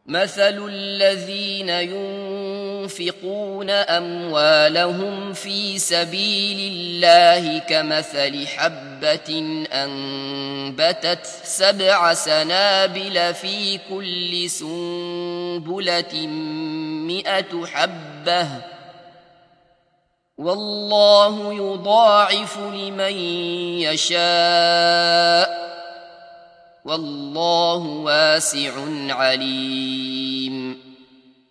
مثل الذين ينفقون أموالهم في سبيل الله كمثل حبة أنبتت 7 سنابل في كل سنبلة 100 حبة والله يضاعف لمن يشاء والله واسع عليم.